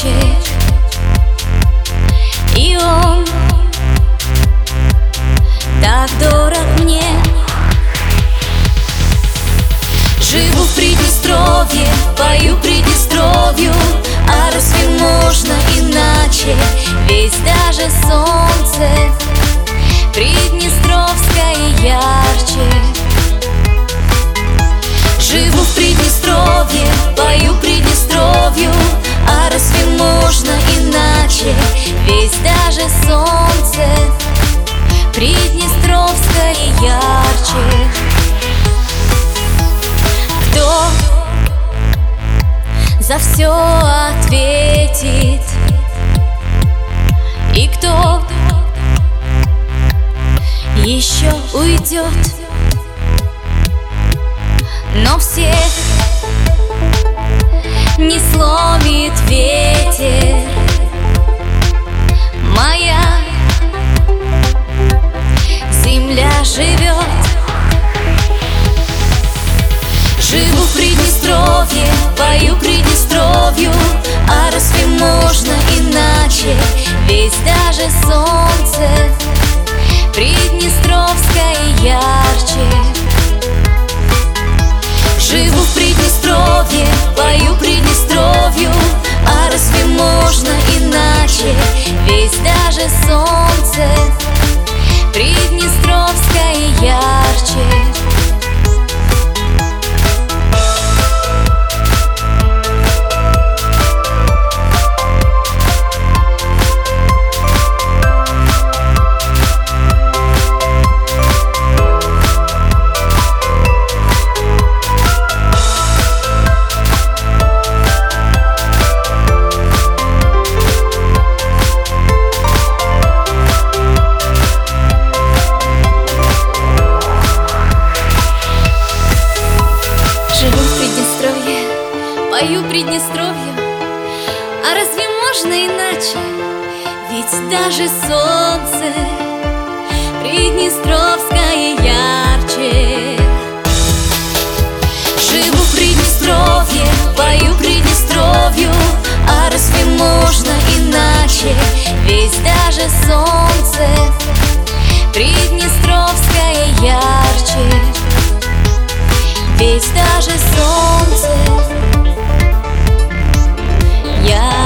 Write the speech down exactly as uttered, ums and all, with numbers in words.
цветочек, и он так дорог мне. Живу в Приднестровье, пою Приднестровью, а разве можно иначе? Ведь даже солнце приднестровское ярче. Живу в Приднестровье, пою Приднестровью, а разве можно иначе? Ведь даже солнце приднестровское ярче. Кто за все ответит? И кто еще уйдет? Но всех не сломит ветер. Моя земля живет. Живу в Приднестровье, пою Приднестровью, а разве можно иначе? Ведь даже солнце приднестровское ярче. Живу в Приднестровье, пою Приднестровью, а разве можно иначе? Ведь даже солнце приднестровское ярче. Живу в Приднестровье, пою Приднестровью, а разве можно иначе? Ведь даже солнце приднестровское ярче. Живу в Приднестровье, пою Приднестровью, а разве можно иначе? Ведь даже солнце приднестровское ярче. Ведь даже солнце ярче.